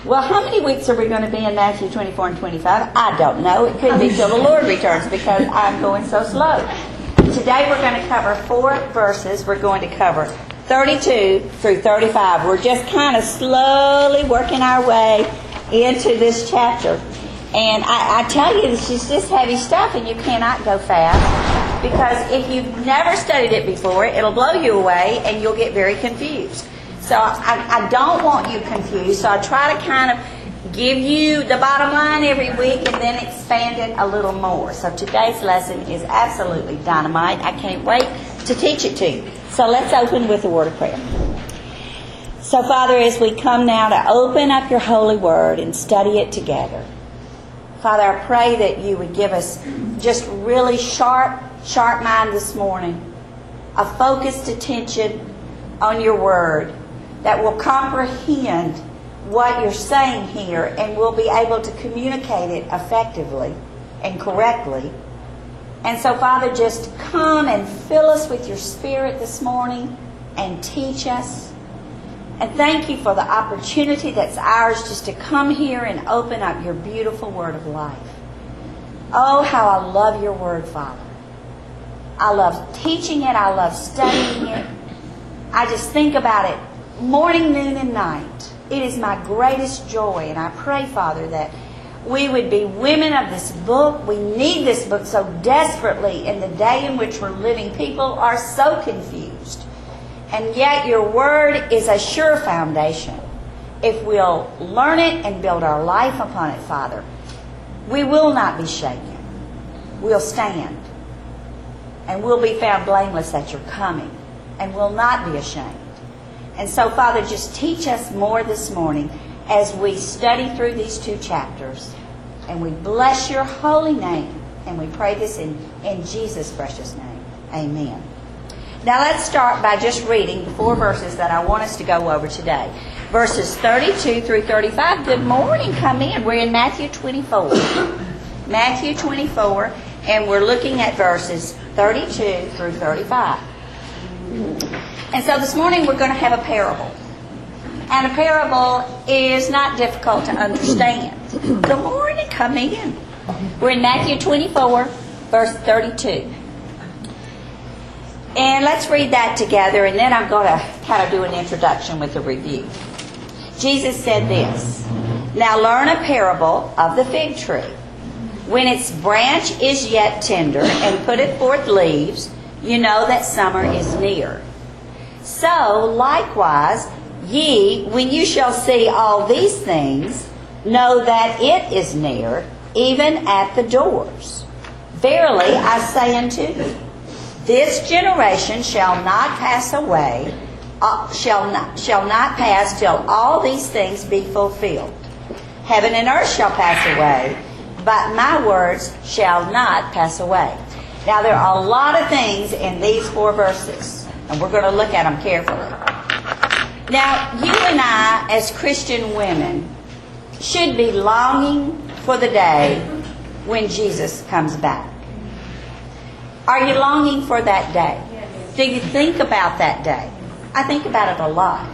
Well, how many weeks are we going to be in Matthew 24 and 25? I don't know. It could be till the Lord returns because I'm going so slow. Today we're going to cover 4 verses. We're going to cover 32 through 35. We're just kind of slowly working our way into this chapter. And I tell you, this is just heavy stuff and you cannot go fast. Because if you've never studied it before, it'll blow you away and you'll get very confused. So I don't want you confused. So I try to kind of give you the bottom line every week and then expand it a little more. So today's lesson is absolutely dynamite. I can't wait to teach it to you. So let's open with a word of prayer. So Father, as we come now to open up your holy word and study it together, Father, I pray that you would give us just really sharp mind this morning, a focused attention on your word that will comprehend what you're saying here and will be able to communicate it effectively and correctly. And so, Father, just come and fill us with your Spirit this morning and teach us. And thank you for the opportunity that's ours just to come here and open up your beautiful word of life. Oh, how I love your word, Father. I love teaching it. I love studying it. I just think about it morning, noon, and night. It is my greatest joy. And I pray, Father, that we would be women of this book. We need this book so desperately in the day in which we're living. People are so confused. And yet your word is a sure foundation. If we'll learn it and build our life upon it, Father, we will not be shaken. We'll stand. And we'll be found blameless at your coming. And will not be ashamed. And so, Father, just teach us more this morning as we study through these 2 chapters. And we bless your holy name. And we pray this in Jesus' precious name. Amen. Now let's start by just reading the 4 verses that I want us to go over today. Verses 32 through 35. Good morning. Come in. We're in Matthew 24. Matthew 24. And we're looking at verses 32 through 35. And so this morning we're going to have a parable. And a parable is not difficult to understand. Good morning, come in. We're in Matthew 24, verse 32. And let's read that together, and then I'm going to kind of do an introduction with a review. Jesus said this, "Now learn a parable of the fig tree. When its branch is yet tender and putteth forth leaves, you know that summer is near. So, likewise, ye, when you shall see all these things, know that it is near, even at the doors. Verily, I say unto you, this generation shall not pass away, shall not pass till all these things be fulfilled. Heaven and earth shall pass away, but my words shall not pass away." Now, there are a lot of things in these 4 verses, and we're going to look at them carefully. Now, you and I, as Christian women, should be longing for the day when Jesus comes back. Are you longing for that day? Do you think about that day? I think about it a lot.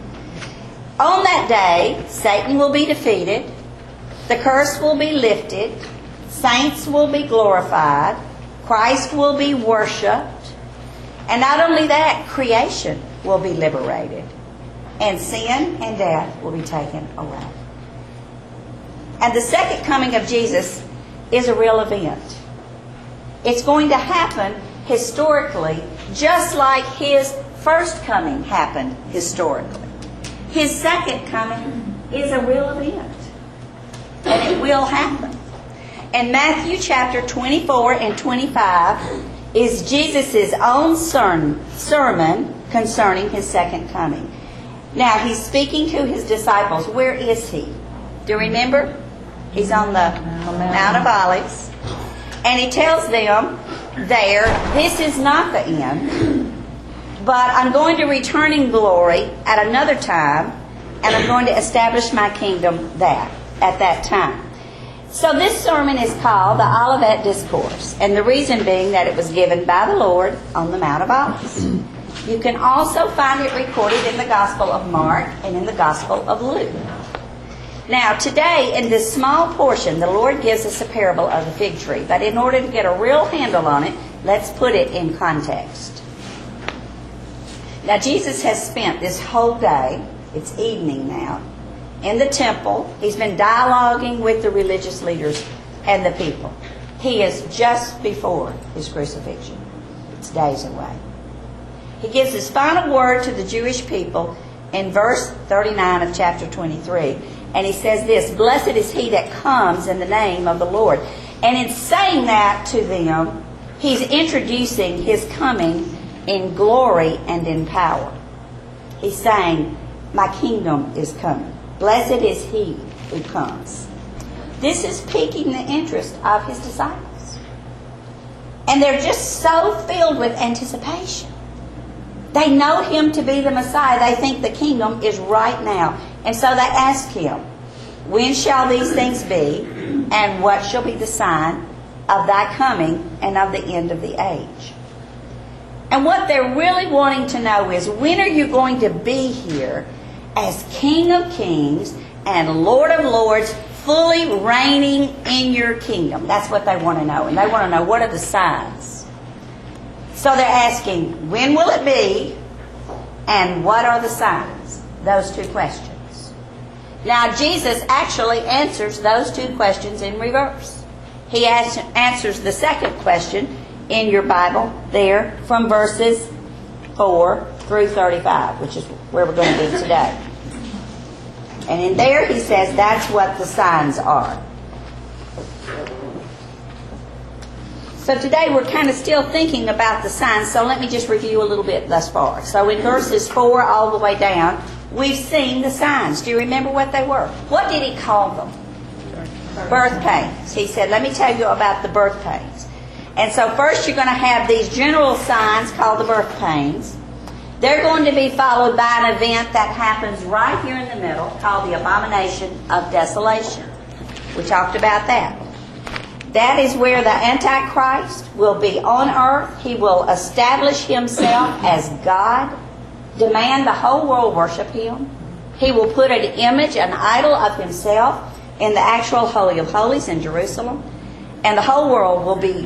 On that day, Satan will be defeated, the curse will be lifted, saints will be glorified, Christ will be worshipped, and not only that, creation will be liberated, and sin and death will be taken away. And the second coming of Jesus is a real event. It's going to happen historically, just like His first coming happened historically. His second coming is a real event. And it will happen. And Matthew chapter 24 and 25 is Jesus' own sermon concerning His second coming. Now, He's speaking to His disciples. Where is He? Do you remember? He's on the Mount of Olives. And He tells them there, this is not the end, but I'm going to return in glory at another time, and I'm going to establish my kingdom at that time. So this sermon is called the Olivet Discourse, and the reason being that it was given by the Lord on the Mount of Olives. You can also find it recorded in the Gospel of Mark and in the Gospel of Luke. Now, today, in this small portion, the Lord gives us a parable of the fig tree. But in order to get a real handle on it, let's put it in context. Now, Jesus has spent this whole day, it's evening now, in the temple. He's been dialoguing with the religious leaders and the people. He is just before his crucifixion. It's days away. He gives his final word to the Jewish people in verse 39 of chapter 23. And he says this, "Blessed is he that comes in the name of the Lord." And in saying that to them, he's introducing his coming in glory and in power. He's saying, my kingdom is coming. Blessed is he who comes. This is piquing the interest of his disciples. And they're just so filled with anticipation. They know him to be the Messiah. They think the kingdom is right now. And so they ask him, when shall these things be? And what shall be the sign of thy coming and of the end of the age? And what they're really wanting to know is, when are you going to be here as King of Kings and Lord of Lords, fully reigning in your kingdom? That's what they want to know. And they want to know, what are the signs? So they're asking, when will it be? And what are the signs? Those two questions. Now, Jesus actually answers those two questions in reverse. He answers the second question in your Bible there from verses 4 through 35, which is where we're going to be today. And in there he says that's what the signs are. So today we're kind of still thinking about the signs, so let me just review a little bit thus far. So in verses 4 all the way down, we've seen the signs. Do you remember what they were? What did he call them? Birth pains. He said, let me tell you about the birth pains. And so first you're going to have these general signs called the birth pains. They're going to be followed by an event that happens right here in the middle called the abomination of desolation. We talked about that. That is where the Antichrist will be on earth. He will establish himself as God, demand the whole world worship him. He will put an image, an idol of himself in the actual Holy of Holies in Jerusalem. And the whole world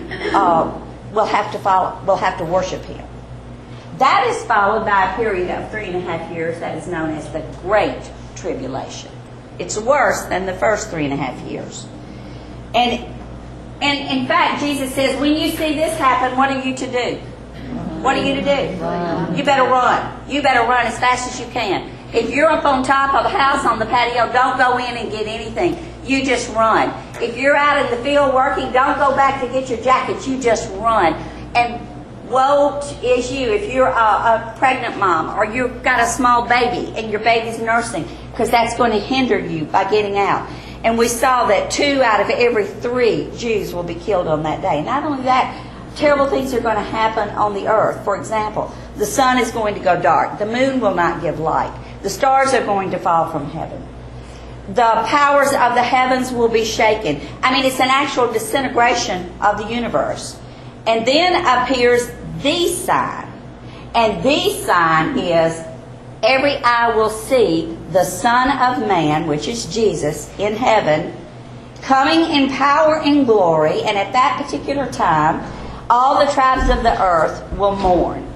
will have to worship him. That is followed by a period of 3.5 years that is known as the Great Tribulation. It's worse than the first 3.5 years. And in fact, Jesus says, when you see this happen, what are you to do? What are you to do? Run. You better run. You better run as fast as you can. If you're up on top of a house on the patio, don't go in and get anything. You just run. If you're out in the field working, don't go back to get your jacket. You just run. And woe is you if you're a pregnant mom or you've got a small baby and your baby's nursing, because that's going to hinder you by getting out. And we saw that 2 out of every 3 Jews will be killed on that day. Not only that, terrible things are going to happen on the earth. For example, the sun is going to go dark. The moon will not give light. The stars are going to fall from heaven. The powers of the heavens will be shaken. I mean, it's an actual disintegration of the universe. And then appears the sign. And the sign is, every eye will see the Son of Man, which is Jesus, in heaven, coming in power and glory. And at that particular time, all the tribes of the earth will mourn.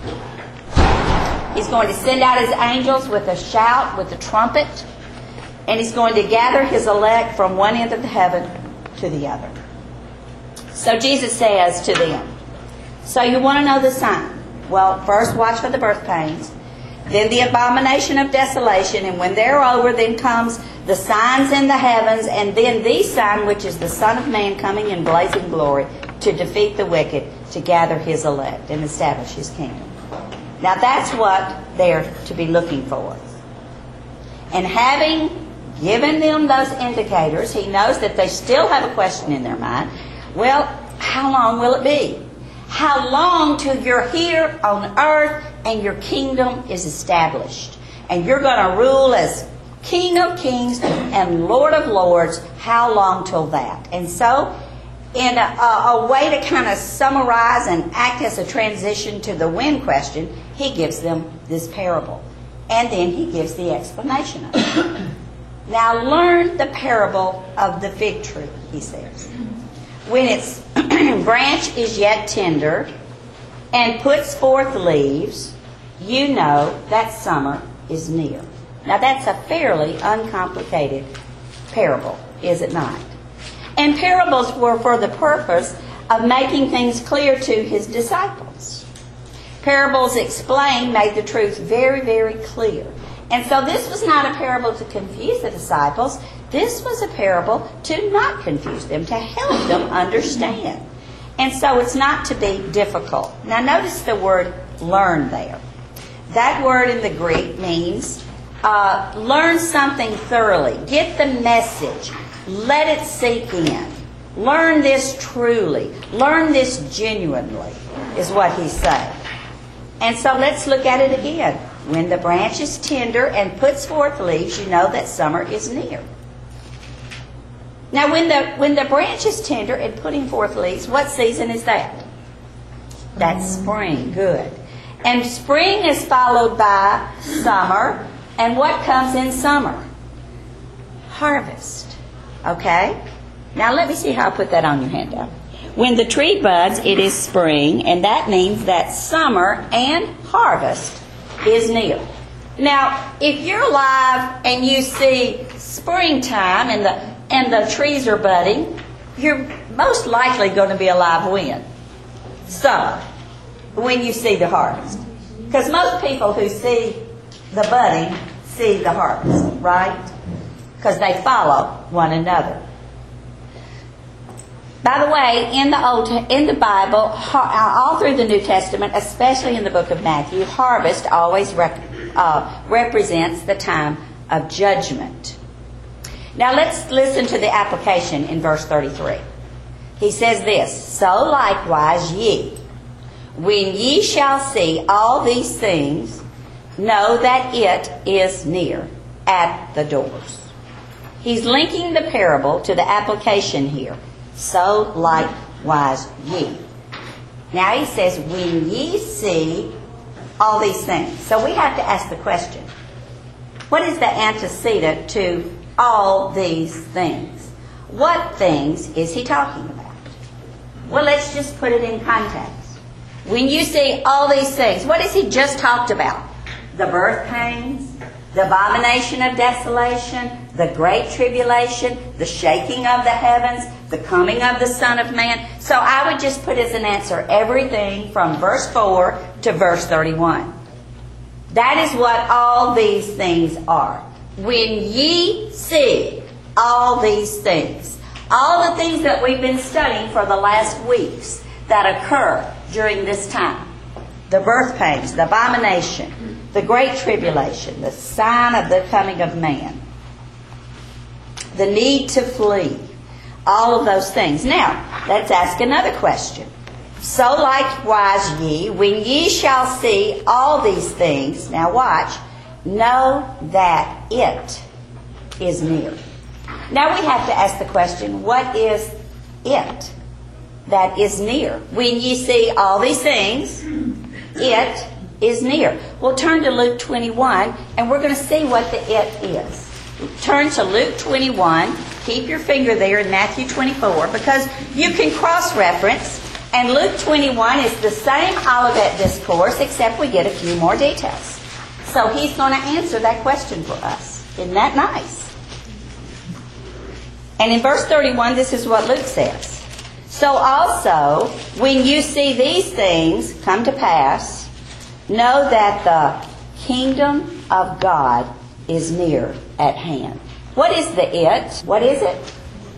He's going to send out his angels with a shout, with a trumpet. And he's going to gather his elect from one end of the heaven to the other. So Jesus says to them, so you want to know the sign? Well, first watch for the birth pains. Then the abomination of desolation. And when they're over, then comes the signs in the heavens. And then the sign, which is the Son of Man coming in blazing glory to defeat the wicked, to gather his elect and establish his kingdom. Now that's what they're to be looking for. And having given them those indicators, he knows that they still have a question in their mind. Well, how long will it be? How long till you're here on earth and your kingdom is established? And you're going to rule as King of Kings and Lord of Lords. How long till that? And so, in a way to kind of summarize and act as a transition to the when question, he gives them this parable. And then he gives the explanation of it. Now learn the parable of the fig tree, he says. When its branch is yet tender and puts forth leaves, you know that summer is near. Now that's a fairly uncomplicated parable, is it not? And parables were for the purpose of making things clear to his disciples. Parables explained made the truth very, very clear. And so this was not a parable to confuse the disciples. This was a parable to not confuse them, to help them understand. And so it's not to be difficult. Now notice the word learn there. That word in the Greek means learn something thoroughly. Get the message. Let it sink in. Learn this truly. Learn this genuinely, is what he's saying. And so let's look at it again. When the branch is tender and puts forth leaves, you know that summer is near. Now, when the branch is tender and putting forth leaves, what season is that? That's spring. Good. And spring is followed by summer. And what comes in summer? Harvest. Okay? Now, let me see how I put that on your handout. When the tree buds, it is spring, and that means that summer and harvest is near. Now, if you're alive and you see springtime and the trees are budding, you're most likely going to be alive when? Summer, when you see the harvest. Because most people who see the budding see the harvest, right? Because they follow one another. By the way, in the Bible, all through the New Testament, especially in the book of Matthew, harvest always represents the time of judgment. Now let's listen to the application in verse 33. He says this, "So likewise ye, when ye shall see all these things, know that it is near, at the doors." He's linking the parable to the application here. So likewise ye. Now he says, when ye see all these things. So we have to ask the question, what is the antecedent to all these things? What things is he talking about? Well, let's just put it in context. When you see all these things, what has he just talked about? The birth pains, the abomination of desolation, the great tribulation, the shaking of the heavens, the coming of the Son of Man. So I would just put as an answer everything from verse 4 to verse 31. That is what all these things are. When ye see all these things, all the things that we've been studying for the last weeks that occur during this time, the birth pains, the abomination, the great tribulation, the sign of the coming of man, the need to flee, all of those things. Now, let's ask another question. So likewise ye, when ye shall see all these things, now watch, know that it is near. Now we have to ask the question, what is it that is near? When ye see all these things, it is near. We'll turn to Luke 21, and we're going to see what the it is. Turn to Luke 21. Keep your finger there in Matthew 24, because you can cross-reference, and Luke 21 is the same Olivet Discourse, except we get a few more details. So he's going to answer that question for us. Isn't that nice? And in verse 31, this is what Luke says. So also, when you see these things come to pass, know that the kingdom of God is near at hand. What is the it? What is it?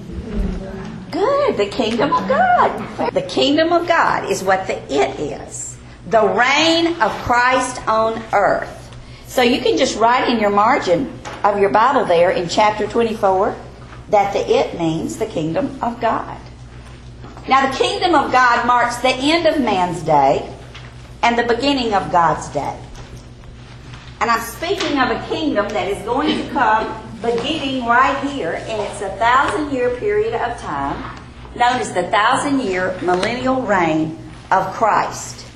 Good, the kingdom of God. The kingdom of God is what the it is. The reign of Christ on earth. So you can just write in your margin of your Bible there in chapter 24 that the it means the kingdom of God. Now the kingdom of God marks the end of man's day and the beginning of God's day. And I'm speaking of a kingdom that is going to come beginning right here, and it's a 1,000-year period of time known as the 1,000-year millennial reign of Christ.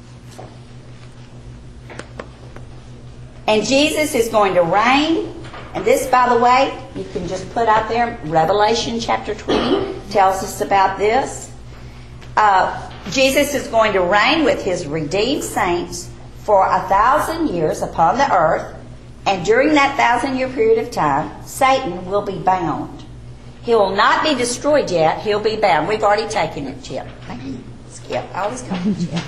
And Jesus is going to reign And this, by the way, you can just put out there, Revelation chapter 20 tells us about this. Jesus is going to reign with his redeemed saints for 1,000 years upon the earth. And during that 1,000-year period of time, Satan will be bound. He will not be destroyed yet. He'll be bound. We've already taken it, Chip. Thank you, Skip. I always call you Chip.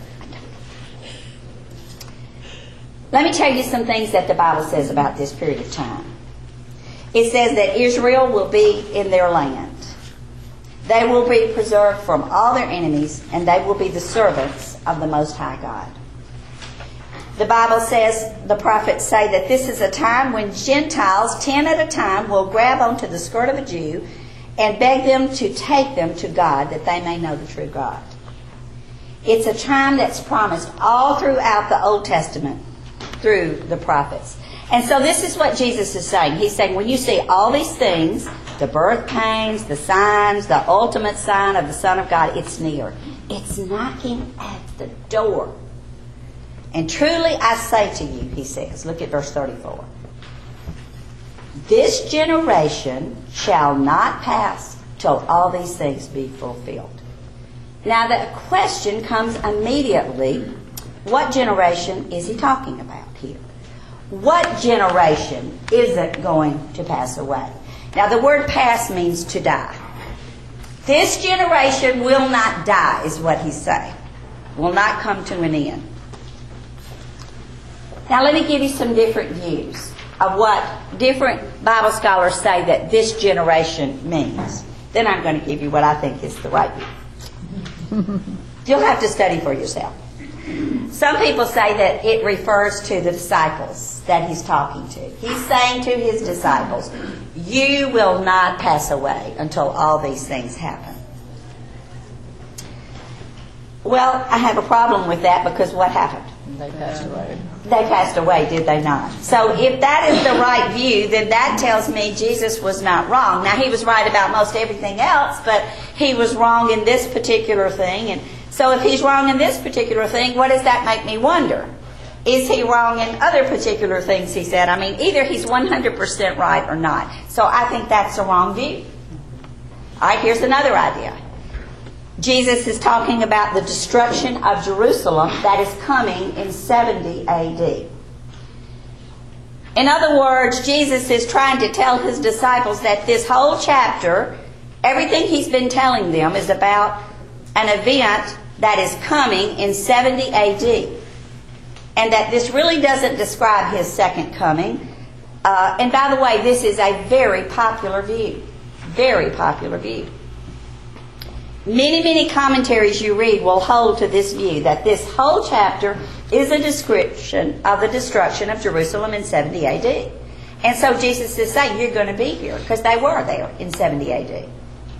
Let me tell you some things that the Bible says about this period of time. It says that Israel will be in their land. They will be preserved from all their enemies, and they will be the servants of the Most High God. The Bible says, the prophets say that this is a time when Gentiles, 10 at a time, will grab onto the skirt of a Jew and beg them to take them to God that they may know the true God. It's a time that's promised all throughout the Old Testament through the prophets. And so this is what Jesus is saying. He's saying, when you see all these things, the birth pains, the signs, the ultimate sign of the Son of God, it's near. It's knocking at the door. And truly I say to you, he says, look at verse 34. This generation shall not pass till all these things be fulfilled. Now the question comes immediately, what generation is he talking about here? What generation isn't going to pass away? Now the word pass means to die. This generation will not die, is what he's saying. Will not come to an end. Now let me give you some different views of what different Bible scholars say that this generation means. Then I'm going to give you what I think is the right view. You'll have to study for yourself. Some people say that it refers to the disciples that he's talking to. He's saying to his disciples, you will not pass away until all these things happen. Well, I have a problem with that because what happened? They passed away. They passed away, did they not? So if that is the right view, then that tells me Jesus was not wrong. Now, he was right about most everything else, but he was wrong in this particular thing. And so if he's wrong in this particular thing, what does that make me wonder? Is he wrong in other particular things he said? I mean, either he's 100% right or not. So I think that's the wrong view. All right, here's another idea. Jesus is talking about the destruction of Jerusalem that is coming in 70 AD. In other words, Jesus is trying to tell his disciples that this whole chapter, everything he's been telling them is about an event that is coming in 70 AD. And that this really doesn't describe his second coming. And by the way, this is a very popular view. Very popular view. Many, many commentaries you read will hold to this view, that this whole chapter is a description of the destruction of Jerusalem in 70 AD. And so Jesus is saying, you're going to be here, because they were there in 70 AD.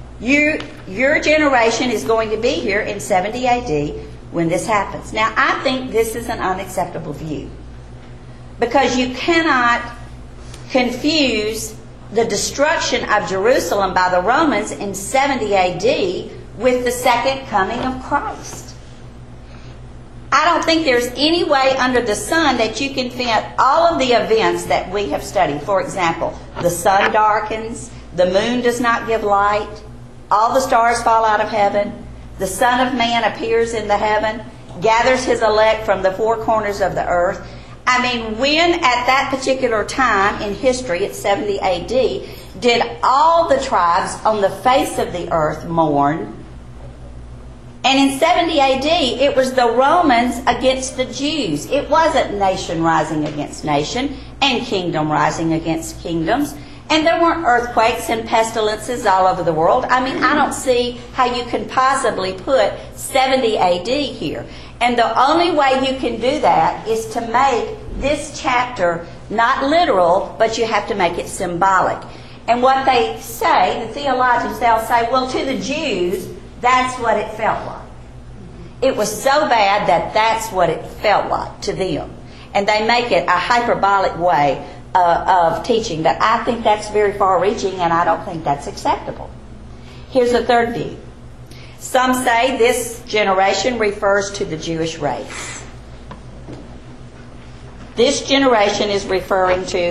Your generation is going to be here in 70 AD when this happens. Now, I think this is an unacceptable view, because you cannot confuse the destruction of Jerusalem by the Romans in 70 AD with the second coming of Christ. I don't think there's any way under the sun that you can fit all of the events that we have studied. For example, the sun darkens, the moon does not give light, all the stars fall out of heaven, the Son of Man appears in the heaven, gathers his elect from the four corners of the earth. I mean, when at that particular time in history, at 70 AD, did all the tribes on the face of the earth mourn? And in 70 AD, it was the Romans against the Jews. It wasn't nation rising against nation and kingdom rising against kingdoms. And there weren't earthquakes and pestilences all over the world. I mean, I don't see how you can possibly put 70 AD here. And the only way you can do that is to make this chapter not literal, but you have to make it symbolic. And what they say, the theologians, they'll say, well, to the Jews, that's what it felt like. It was so bad that that's what it felt like to them. And they make it a hyperbolic way of teaching. But I think that's very far-reaching, and I don't think that's acceptable. Here's the third view. Some say this generation refers to the Jewish race. This generation is referring to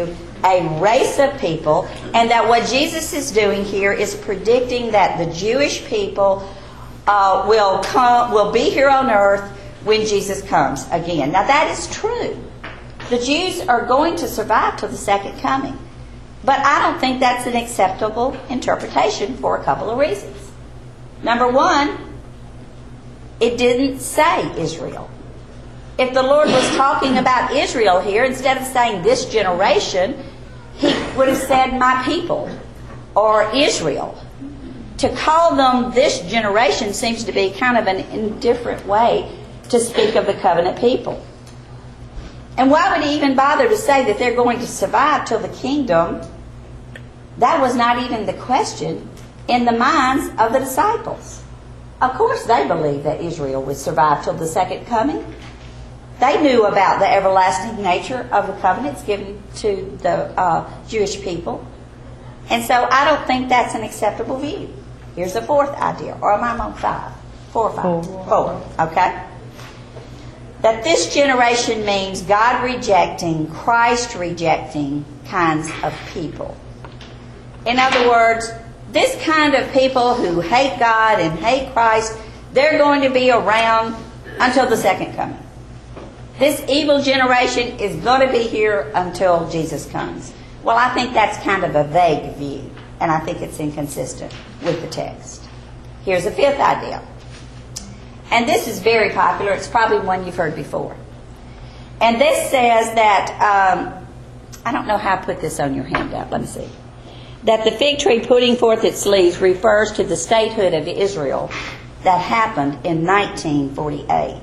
a race of people, and that what Jesus is doing here is predicting that the Jewish people will be here on earth when Jesus comes again. Now that is true. The Jews are going to survive till the second coming. But I don't think that's an acceptable interpretation for a couple of reasons. Number one, it didn't say Israel. If the Lord was talking about Israel here, instead of saying this generation, He would have said my people or Israel. To call them this generation seems to be kind of an indifferent way to speak of the covenant people. And why would He even bother to say that they're going to survive till the kingdom? That was not even the question in the minds of the disciples. Of course they believed that Israel would survive till the second coming. They knew about the everlasting nature of the covenants given to the Jewish people. And so I don't think that's an acceptable view. Here's the fourth idea. Or am I on 5? 4 or 5? 4. Okay. That this generation means God rejecting, Christ rejecting kinds of people. In other words, this kind of people who hate God and hate Christ, they're going to be around until the second coming. This evil generation is going to be here until Jesus comes. Well, I think that's kind of a vague view, and I think it's inconsistent with the text. Here's a fifth idea. And this is very popular. It's probably one you've heard before. And this says that, I don't know how I put this on your handout. Let me see. That the fig tree putting forth its leaves refers to the statehood of Israel that happened in 1948.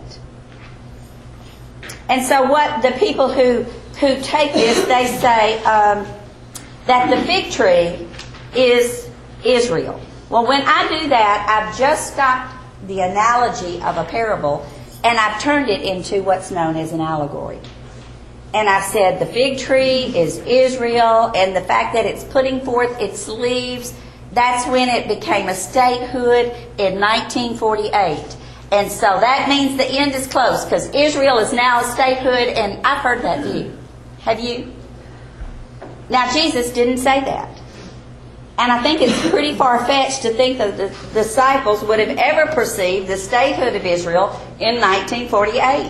And so what the people who take this, they say that the fig tree is Israel. Well, when I do that, I've just stopped the analogy of a parable and I've turned it into what's known as an allegory. And I've said the fig tree is Israel, and the fact that it's putting forth its leaves, that's when it became a statehood in 1948. And so that means the end is close, because Israel is now a statehood, and I've heard that view. Have you? Now, Jesus didn't say that. And I think it's pretty far-fetched to think that the disciples would have ever perceived the statehood of Israel in 1948.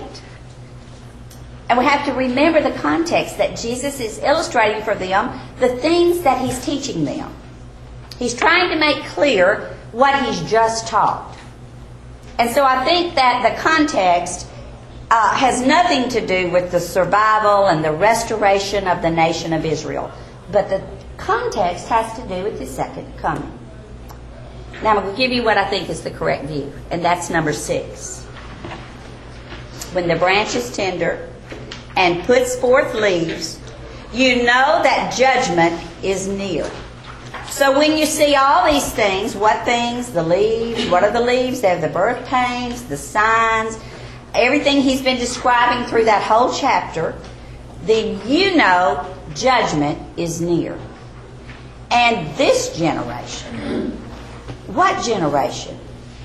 And we have to remember the context that Jesus is illustrating for them, the things that He's teaching them. He's trying to make clear what He's just taught. And so I think that the context has nothing to do with the survival and the restoration of the nation of Israel. But the context has to do with the second coming. Now I'm going to give you what I think is the correct view, and that's number 6. When the branch is tender and puts forth leaves, you know that judgment is near. So when you see all these things, what things? The leaves. What are the leaves? They're the birth pains, the signs, everything He's been describing through that whole chapter, then you know judgment is near. And this generation, what generation?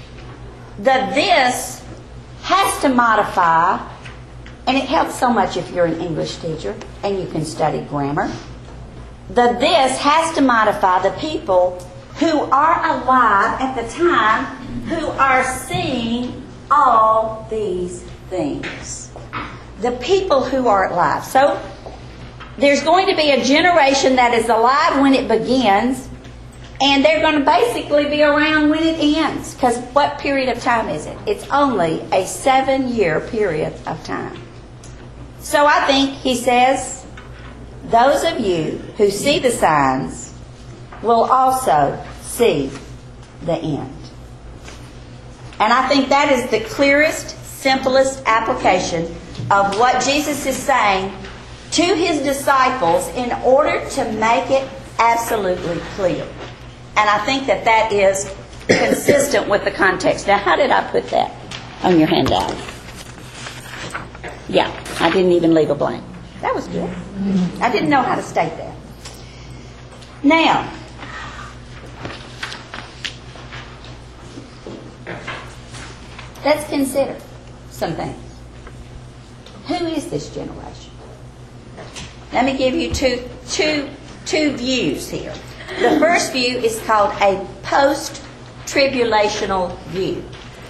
The this has to modify, and it helps so much if you're an English teacher and you can study grammar. The this has to modify the people who are alive at the time who are seeing all these things. The people who are alive. So there's going to be a generation that is alive when it begins, and they're going to basically be around when it ends. Because what period of time is it? It's only a 7-year period of time. So I think He says, those of you who see the signs will also see the end. And I think that is the clearest, simplest application of what Jesus is saying to His disciples in order to make it absolutely clear. And I think that that is consistent with the context. Now, how did I put that on your handout? Yeah, I didn't even leave a blank. That was good. I didn't know how to state that. Now, let's consider some things. Who is this generation? Let me give you two views here. The first view is called a post-tribulational view.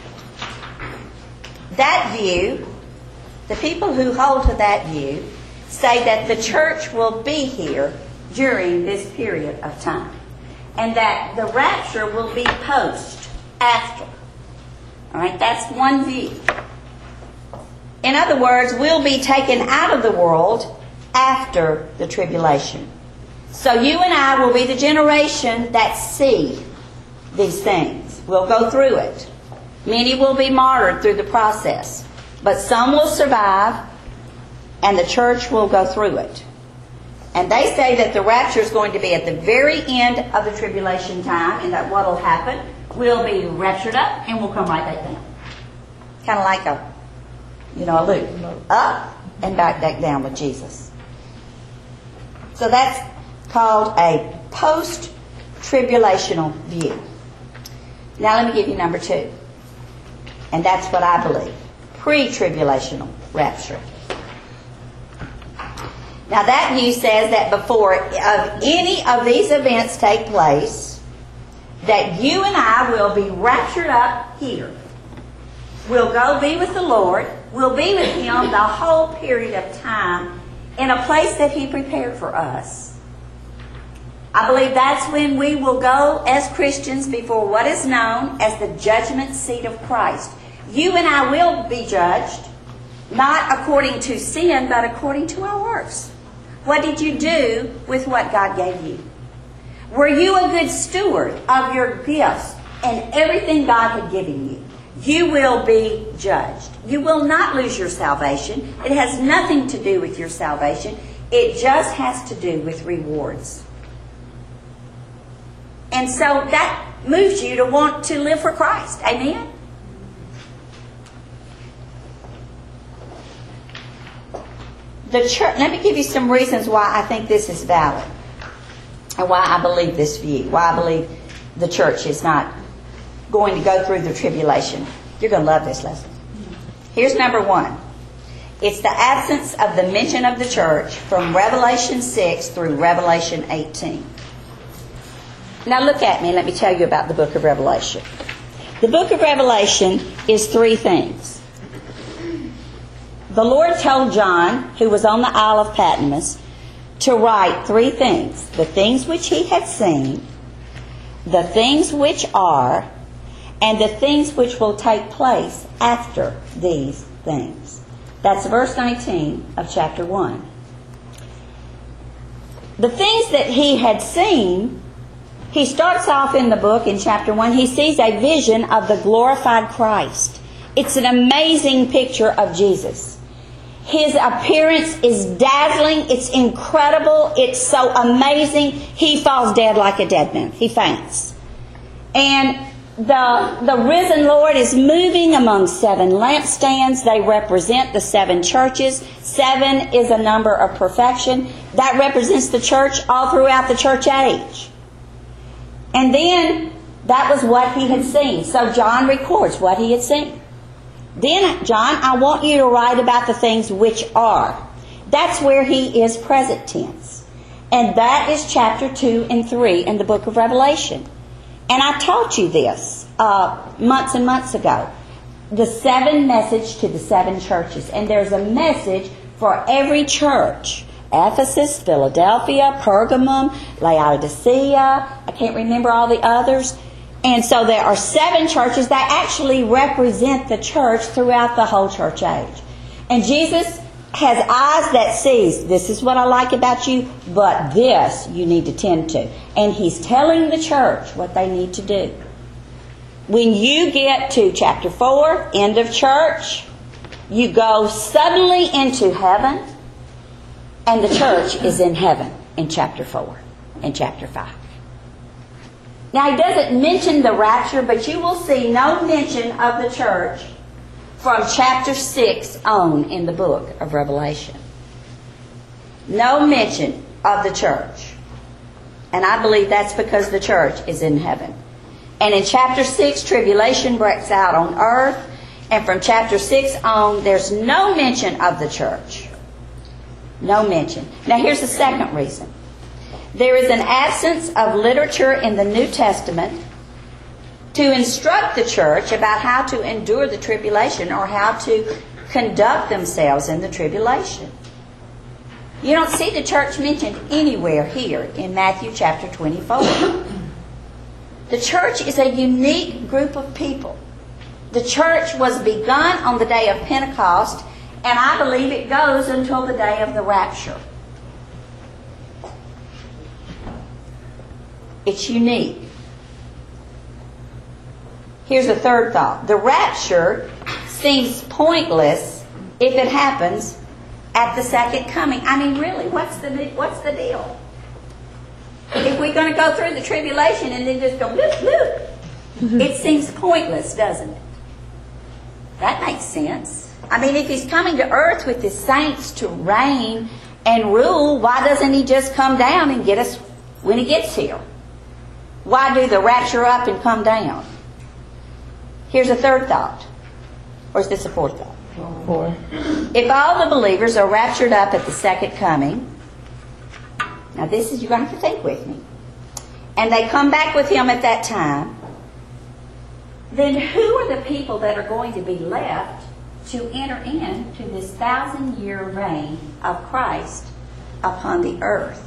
That view, the people who hold to that view, say that the church will be here during this period of time, and that the rapture will be after. All right, that's one view. In other words, we'll be taken out of the world after the tribulation. So you and I will be the generation that see these things. We'll go through it. Many will be martyred through the process, but some will survive, and the church will go through it. And they say that the rapture is going to be at the very end of the tribulation time, and that what will happen, we'll be raptured up and we'll come right back down. Kind of like a loop. Up and back down with Jesus. So that's called a post-tribulational view. Now let me give you number 2. And that's what I believe. Pre-tribulational rapture. Now that view says that before any of these events take place, that you and I will be raptured up here. We'll go be with the Lord. We'll be with Him the whole period of time in a place that He prepared for us. I believe that's when we will go as Christians before what is known as the judgment seat of Christ. You and I will be judged, not according to sin, but according to our works. What did you do with what God gave you? Were you a good steward of your gifts and everything God had given you? You will be judged. You will not lose your salvation. It has nothing to do with your salvation. It just has to do with rewards. And so that moves you to want to live for Christ. Amen? The church, let me give you some reasons why I think this is valid. And why I believe this view. Why I believe the church is not going to go through the tribulation. You're going to love this lesson. Here's number 1. It's the absence of the mention of the church from Revelation 6 through Revelation 18. Now look at me and let me tell you about the book of Revelation. The book of Revelation is 3 things. The Lord told John, who was on the Isle of Patmos, to write 3 things. The things which he had seen, the things which are, and the things which will take place after these things. That's verse 19 of chapter 1. The things that he had seen, he starts off in the book in chapter 1. He sees a vision of the glorified Christ. It's an amazing picture of Jesus. His appearance is dazzling. It's incredible. It's so amazing. He falls dead like a dead man. He faints. And the risen Lord is moving among 7 lampstands. They represent the 7 churches. 7 is a number of perfection. That represents the church all throughout the church age. And then that was what he had seen. So John records what he had seen. Then, John, I want you to write about the things which are. That's where he is present tense. And that is chapter 2 and 3 in the book of Revelation. And I taught you this months and months ago. The 7 message to the 7 churches. And there's a message for every church. Ephesus, Philadelphia, Pergamum, Laodicea. I can't remember all the others. And so there are 7 churches that actually represent the church throughout the whole church age. And Jesus has eyes that sees, this is what I like about you, but this you need to tend to. And He's telling the church what they need to do. When you get to chapter 4, end of church, you go suddenly into heaven, and the church is in heaven in chapter 4 and chapter 5. Now, he doesn't mention the rapture, but you will see no mention of the church from chapter 6 on in the book of Revelation. No mention of the church. And I believe that's because the church is in heaven. And in chapter 6, tribulation breaks out on earth. And from chapter 6 on, there's no mention of the church. No mention. Now, here's the second reason. There is an absence of literature in the New Testament to instruct the church about how to endure the tribulation or how to conduct themselves in the tribulation. You don't see the church mentioned anywhere here in Matthew chapter 24. The church is a unique group of people. The church was begun on the day of Pentecost, and I believe it goes until the day of the rapture. It's unique. Here's a third thought. The rapture seems pointless if it happens at the second coming. I mean, really, what's the deal? If we're going to go through the tribulation and then just go bloop, bloop, it seems pointless, doesn't it? That makes sense. I mean, if he's coming to earth with his saints to reign and rule, why doesn't he just come down and get us when he gets here? Why do the rapture up and come down? Here's a third thought. Or is this a fourth thought? Four. If all the believers are raptured up at the second coming, now this is, you're going to have to think with me, and they come back with him at that time, then who are the people that are going to be left to enter into this 1,000-year reign of Christ upon the earth?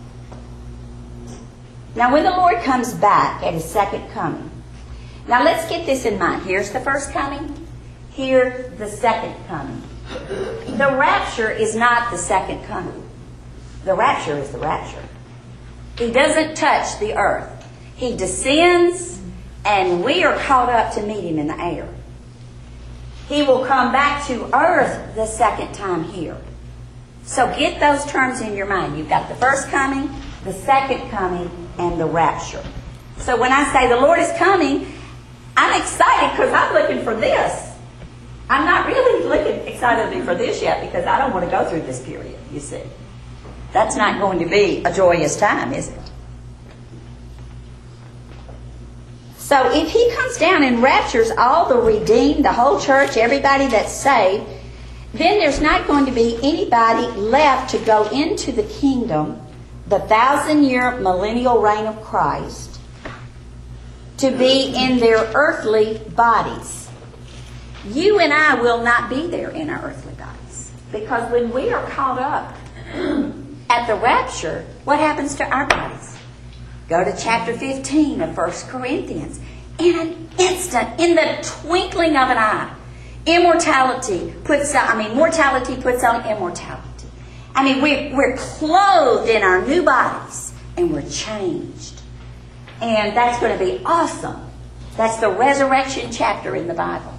Now when the Lord comes back at his second coming, now let's get this in mind. Here's the first coming. Here's the second coming. The rapture is not the second coming. The rapture is the rapture. He doesn't touch the earth. He descends, and we are caught up to meet him in the air. He will come back to earth the second time here. So get those terms in your mind. You've got the first coming, the second coming, and the rapture. So when I say the Lord is coming, I'm excited because I'm looking for this. I'm not really looking excitedly for this yet because I don't want to go through this period, you see. That's not going to be a joyous time, is it? So if he comes down and raptures all the redeemed, the whole church, everybody that's saved, then there's not going to be anybody left to go into the kingdom, the 1,000-year millennial reign of Christ, to be in their earthly bodies. You and I will not be there in our earthly bodies. Because when we are caught up at the rapture, what happens to our bodies? Go to chapter 15 of 1 Corinthians. In an instant, in the twinkling of an eye, mortality puts on immortality. I mean, we're clothed in our new bodies and we're changed. And that's going to be awesome. That's the resurrection chapter in the Bible.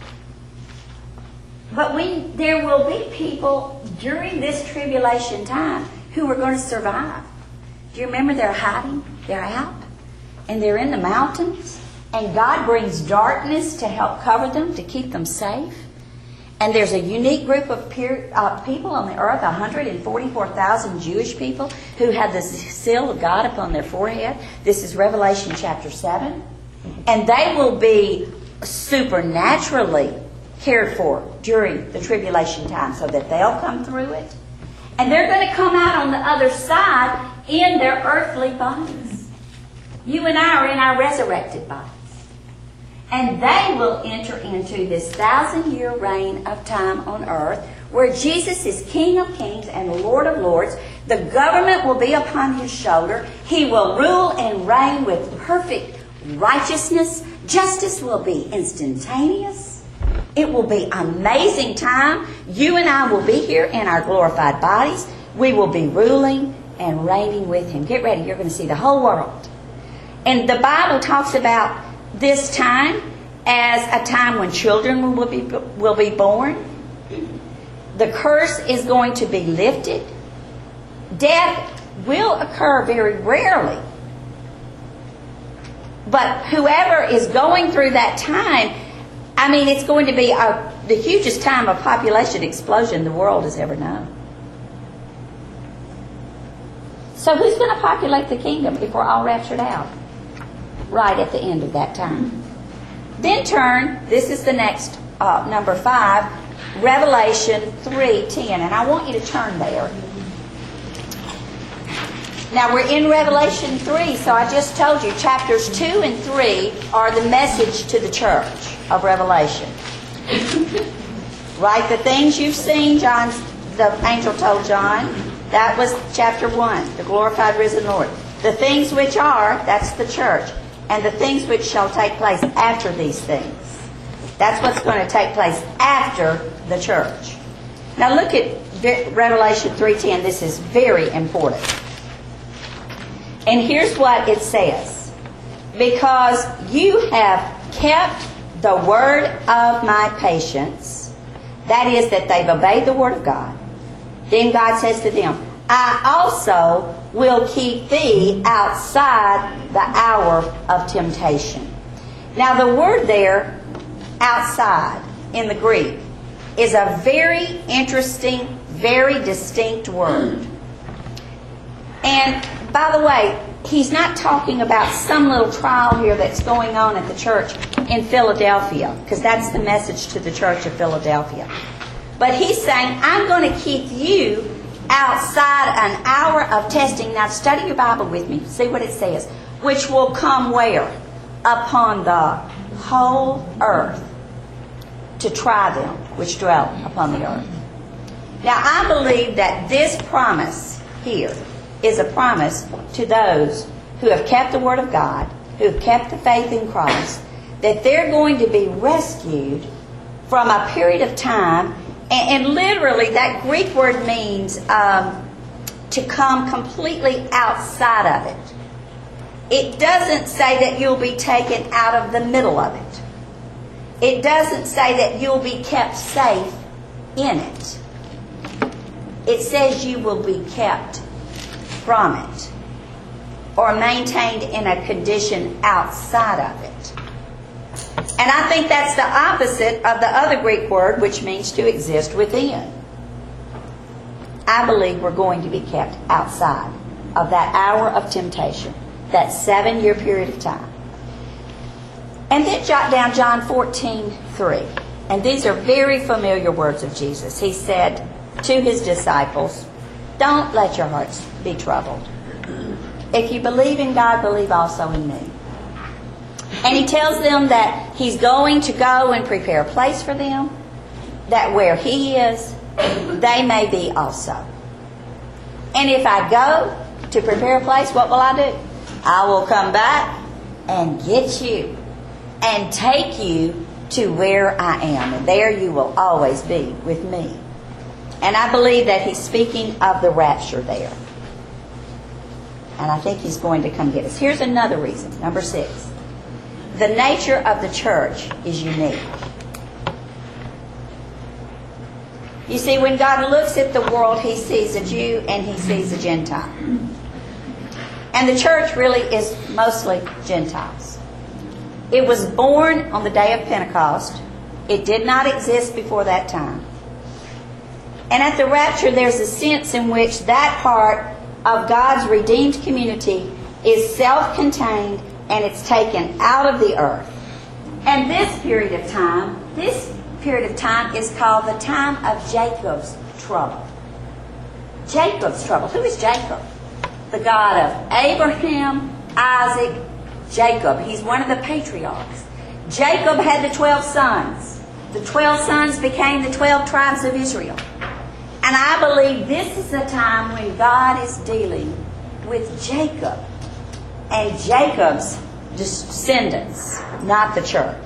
But there will be people during this tribulation time who are going to survive. Do you remember they're hiding? They're out. And they're in the mountains. And God brings darkness to help cover them, to keep them safe. And there's a unique group of people on the earth, 144,000 Jewish people who have the seal of God upon their forehead. This is Revelation chapter 7. And they will be supernaturally cared for during the tribulation time so that they'll come through it. And they're going to come out on the other side in their earthly bodies. You and I are in our resurrected bodies. And they will enter into this 1,000-year reign of time on earth where Jesus is King of kings and Lord of lords. The government will be upon his shoulder. He will rule and reign with perfect righteousness. Justice will be instantaneous. It will be amazing time. You and I will be here in our glorified bodies. We will be ruling and reigning with him. Get ready. You're going to see the whole world. And the Bible talks about this time as a time when children will be born. The curse is going to be lifted. Death will occur very rarely. But whoever is going through that time, I mean, it's going to be the hugest time of population explosion the world has ever known. So who's going to populate the kingdom if we're all raptured out? Right at the end of that time. Then turn, this is the next, number 5, Revelation 3:10. And I want you to turn there. Now we're in Revelation 3, so I just told you chapters 2 and 3 are the message to the church of Revelation. Right? The things you've seen, the angel told John, that was chapter 1, the glorified risen Lord. The things which are, that's the church. And the things which shall take place after these things. That's what's going to take place after the church. Now look at Revelation 3:10. This is very important. And here's what it says. Because you have kept the word of my patience, that is, that they've obeyed the word of God, then God says to them, I also will keep thee outside the hour of temptation. Now the word there, outside, in the Greek, is a very interesting, very distinct word. And by the way, he's not talking about some little trial here that's going on at the church in Philadelphia, because that's the message to the church of Philadelphia. But he's saying, I'm going to keep you outside an hour of testing. Now study your Bible with me. See what it says. Which will come where? Upon the whole earth, to try them which dwell upon the earth. Now I believe that this promise here is a promise to those who have kept the Word of God, who have kept the faith in Christ, that they're going to be rescued from a period of time. And literally, that Greek word means to come completely outside of it. It doesn't say that you'll be taken out of the middle of it. It doesn't say that you'll be kept safe in it. It says you will be kept from it, or maintained in a condition outside of it. And I think that's the opposite of the other Greek word, which means to exist within. I believe we're going to be kept outside of that hour of temptation, that 7-year period of time. And then jot down John 14:3. And these are very familiar words of Jesus. He said to his disciples, don't let your hearts be troubled. If you believe in God, believe also in me. And he tells them that he's going to go and prepare a place for them, that where he is, they may be also. And if I go to prepare a place, what will I do? I will come back and get you and take you to where I am. And there you will always be with me. And I believe that he's speaking of the rapture there. And I think he's going to come get us. Here's another reason, number 6. The nature of the church is unique. You see, when God looks at the world, he sees a Jew and he sees a Gentile. And the church really is mostly Gentiles. It was born on the day of Pentecost. It did not exist before that time. And at the rapture, there's a sense in which that part of God's redeemed community is self-contained and it's taken out of the earth. And this period of time is called the time of Jacob's trouble. Jacob's trouble. Who is Jacob? The God of Abraham, Isaac, Jacob. He's one of the patriarchs. Jacob had the 12 sons. The 12 sons became the 12 tribes of Israel. And I believe this is a time when God is dealing with Jacob and Jacob's descendants, not the church.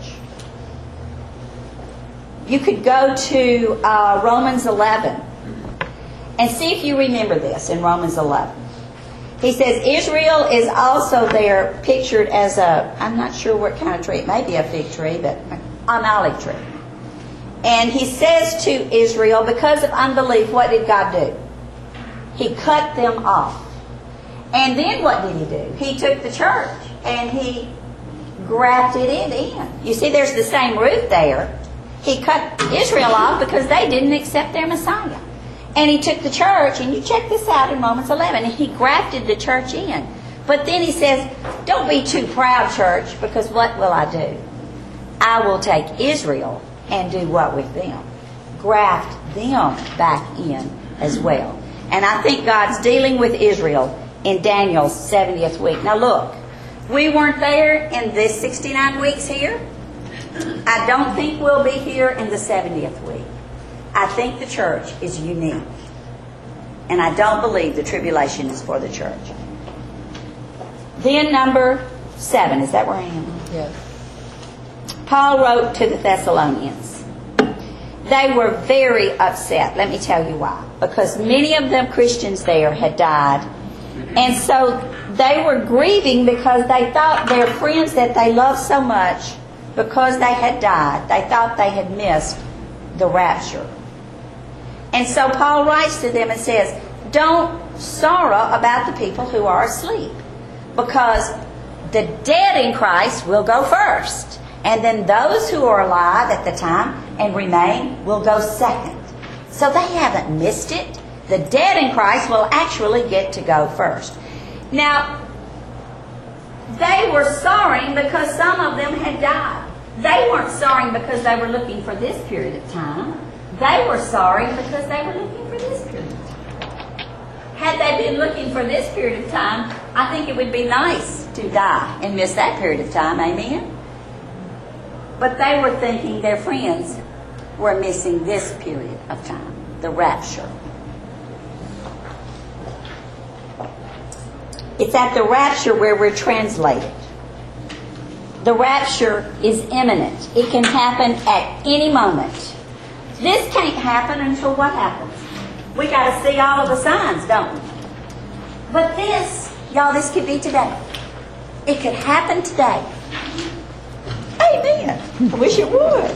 You could go to Romans 11 and see if you remember this in Romans 11. He says Israel is also there pictured as I'm not sure what kind of tree. It may be a fig tree, but an olive tree. And he says to Israel, because of unbelief, what did God do? He cut them off. And then what did he do? He took the church and he grafted it in. You see, there's the same root there. He cut Israel off because they didn't accept their Messiah. And he took the church, and you check this out in Romans 11, and he grafted the church in. But then he says, don't be too proud, church, because what will I do? I will take Israel and do what with them? Graft them back in as well. And I think God's dealing with Israel in Daniel's 70th week. Now look, we weren't there in the 69 weeks here. I don't think we'll be here in the 70th week. I think the church is unique. And I don't believe the tribulation is for the church. Then number 7, is that where I am? Yes. Paul wrote to the Thessalonians. They were very upset. Let me tell you why. Because many of them Christians there had died. And so they were grieving because they thought their friends that they loved so much, because they had died, they thought they had missed the rapture. And so Paul writes to them and says, don't sorrow about the people who are asleep, because the dead in Christ will go first. And then those who are alive at the time and remain will go second. So they haven't missed it. The dead in Christ will actually get to go first. Now, they were sorrowing because some of them had died. They weren't sorrowing because they were looking for this period of time. They were sorrowing because they were looking for this period of time. Had they been looking for this period of time, I think it would be nice to die and miss that period of time. Amen? But they were thinking their friends were missing this period of time, the rapture. It's at the rapture where we're translated. The rapture is imminent. It can happen at any moment. This can't happen until what happens? We got to see all of the signs, don't we? But this, y'all, this could be today. It could happen today. Amen. I wish it would.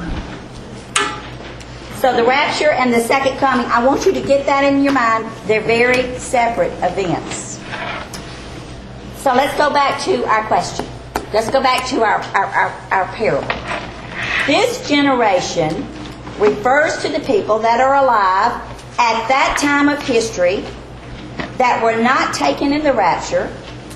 So the rapture and the second coming, I want you to get that in your mind. They're very separate events. So let's go back to our question. Let's go back to our parable. This generation refers to the people that are alive at that time of history that were not taken in the rapture.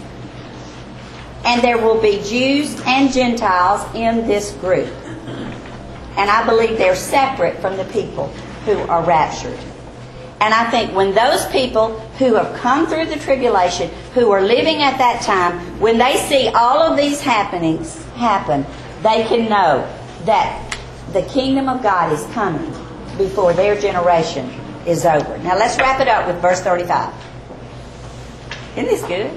And there will be Jews and Gentiles in this group. And I believe they're separate from the people who are raptured. And I think when those people who have come through the tribulation, who are living at that time, when they see all of these happenings happen, they can know that the kingdom of God is coming before their generation is over. Now let's wrap it up with verse 35. Isn't this good?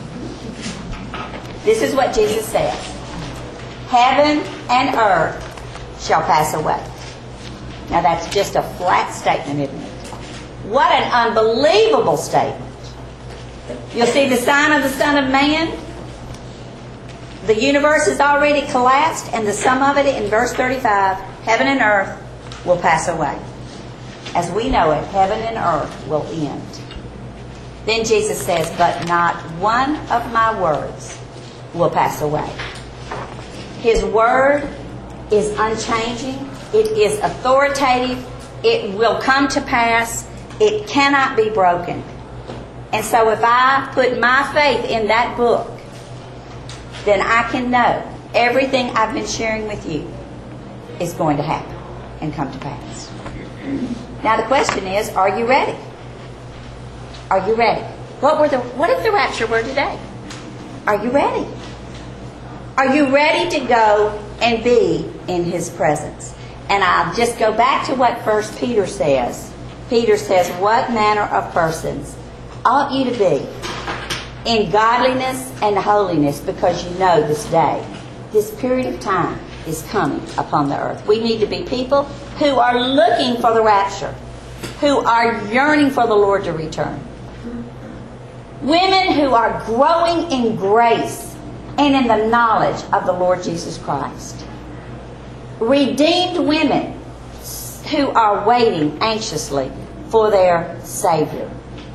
This is what Jesus says. Heaven and earth shall pass away. Now that's just a flat statement, isn't it? What an unbelievable statement. You'll see the sign of the Son of Man. The universe has already collapsed, and the sum of it in verse 35, heaven and earth will pass away. As we know it, heaven and earth will end. Then Jesus says, but not one of my words will pass away. His word is unchanging. It is authoritative. It will come to pass. It cannot be broken. And so if I put my faith in that book, then I can know everything I've been sharing with you is going to happen and come to pass. Now the question is, are you ready? Are you ready? What if the rapture were today? Are you ready? Are you ready to go and be in His presence? And I'll just go back to what 1 Peter says. Peter says, what manner of persons ought you to be in godliness and holiness, because you know this day, this period of time is coming upon the earth. We need to be people who are looking for the rapture, who are yearning for the Lord to return. Women who are growing in grace and in the knowledge of the Lord Jesus Christ. Redeemed women who are waiting anxiously for their Savior.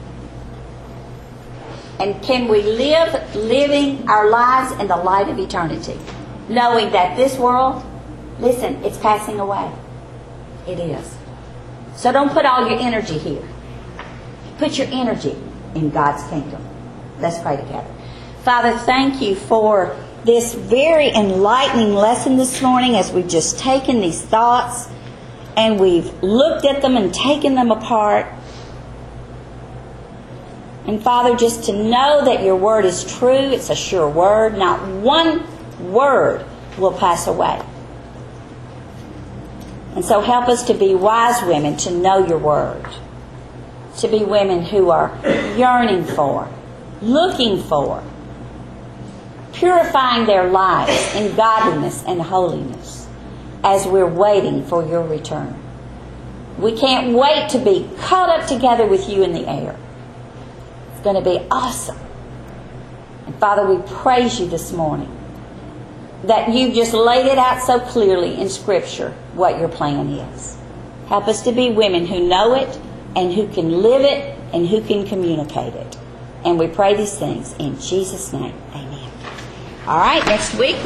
And can we living our lives in the light of eternity, knowing that this world, listen, it's passing away. It is. So don't put all your energy here. Put your energy in God's kingdom. Let's pray together. Father, thank you for this very enlightening lesson this morning, as we've just taken these thoughts and we've looked at them and taken them apart. And Father, just to know that your word is true, it's a sure word. Not one word will pass away. And so help us to be wise women, to know your word. To be women who are yearning for, looking for, purifying their lives in godliness and holiness as we're waiting for your return. We can't wait to be caught up together with you in the air. It's going to be awesome. And Father, we praise you this morning that you just laid it out so clearly in Scripture what your plan is. Help us to be women who know it and who can live it and who can communicate it. And we pray these things in Jesus' name. Amen. All right, next week